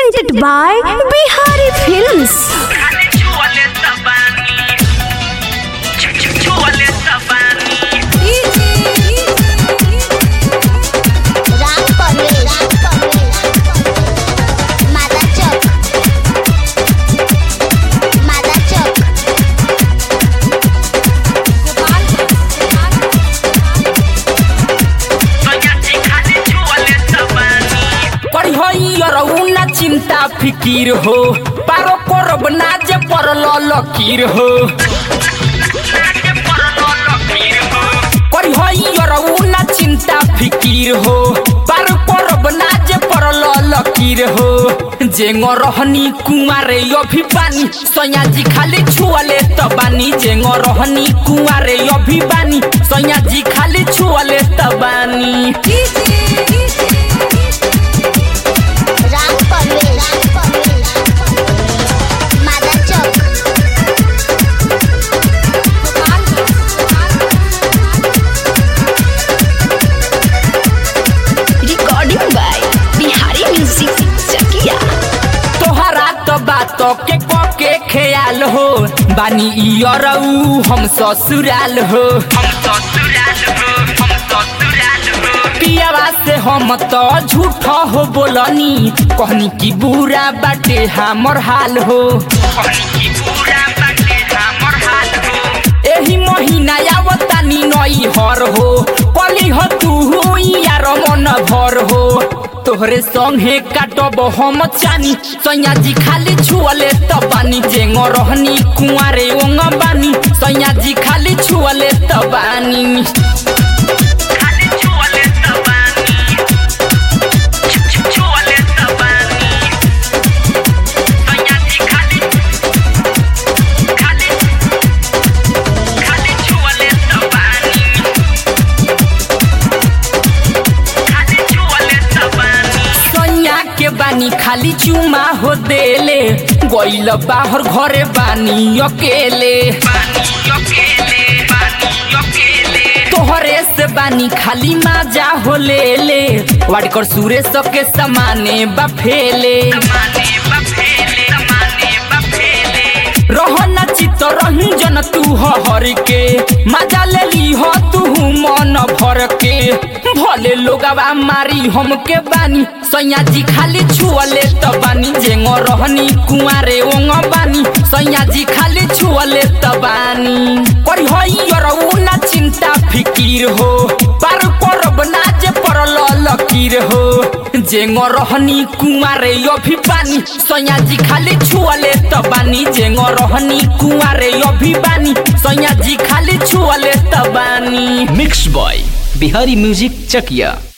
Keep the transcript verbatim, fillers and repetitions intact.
presented by Bihari Films. चिंता फिकीर हो पारो करब ना जे परल लकीर हो करी हई यरऊ ना चिंता फिकीर हो पारो करब ना जे परल लकीर हो जेंग रहनी कुंवारे अभी पानी सैया जी खाली छुअले तबानी जेंग रहनी कुंवारे अभी बानी सैया जी खाली छुअले तबानी बातों के के ख्याल हो बानी इयरऊ हम ससुराल हो हम ससुराल हो हम ससुराल हो पियावा से हम तो झूठा हो बोलनी कहनी की बुरा बाटे हमर हाल हो कहनी की बुरा बाटे हमर हाल हो एही महीना आवतानी नई हर हो कली हो तू यार मन भर हो तोहरे संगे काटब हम चानी सैया जी खाली छुअले तबानी जेंग रहनी कुंवारे ओंग बानी सैया जी खाली छुअले तबानी खाली छुअले तबानी छुअले तबानी सैया जी खाली खाली खाली छुअले तबानी के बानी खाली चुमा हो देले गइल बाहर घरे बानी अकेले बानी अकेले बानी अकेले तोहरे से बानी खाली माजा हो लेले वाडकर सुरेश के समाने बफेले समाने बफेले समाने बफेले रहना चित रही जन तू हर के मजा ले ली हो तू मन भर के भले लोगवा मारी हमके बानी सैया जी खाली छुअले तबानी जेंग रहनी कुंवारे ओंग बानी सैया जी खाली छुअले तबानी करी हई यरऊ ना चिंता फिकीर हो पार करब ना जे परल लकीर हो जेंग रहनी कुंवारे अभी बानी सैया जी खाली छुअले तबानी जेंग रहनी कुंवारे अभी बानी सैया जी खाली छुअले तबानी मिक्स बॉय बिहारी म्यूजिक चकिया।